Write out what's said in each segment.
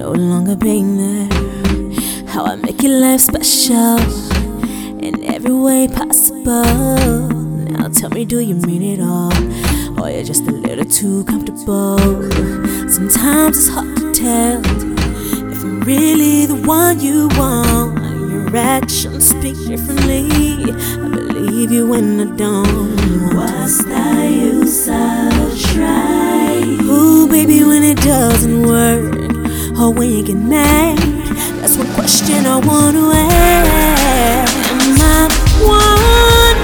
no longer being there. How I make your life special in every way possible. Now tell me, do you mean it all? Or you're just a little too comfortable? Sometimes it's hard to tell if I'm really the one you want. Your actions speak differently. I believe you when I don't. What's the use of trying? Ooh, baby, when it doesn't work, or when you get mad, that's one question I wanna ask. Am I the one?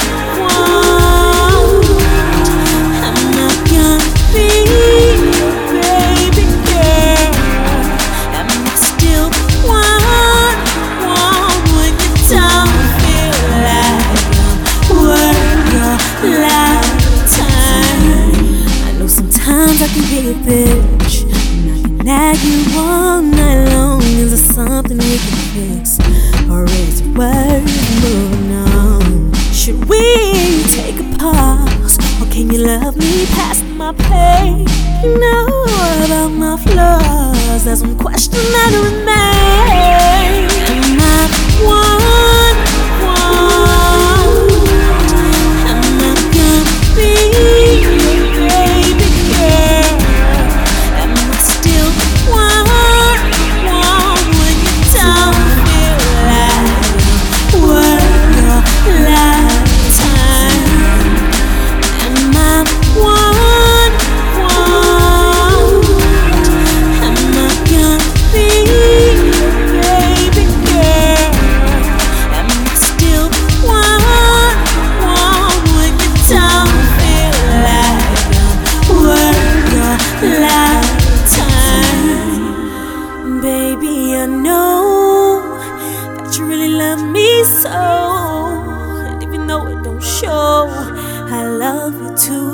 Am I gonna be your baby girl? Am I still the one when you don't feel like I'm worth your lifetime? I know sometimes I can be a bitch, and I can nag you all night long. Is there something we can fix, or is it worth moving on? Should we take a pause, or can you love me past my pain? You know about my flaws, there's one question that remains. Am I the one? Am I gonna be your baby girl? Am I still the one when you don't feel like worth your lifetime? Am I the one? Am I gonna be your baby girl? Am I still the one when you don't feel like I'm worth your lifetime? Baby, I know that you really love me so, and even though it don't show, I love you too.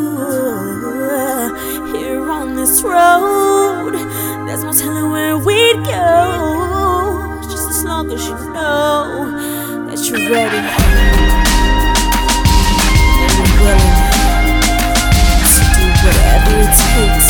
Here on this road, there's no telling where we'd go, just as long as you know that you're ready and you're willing to do whatever it takes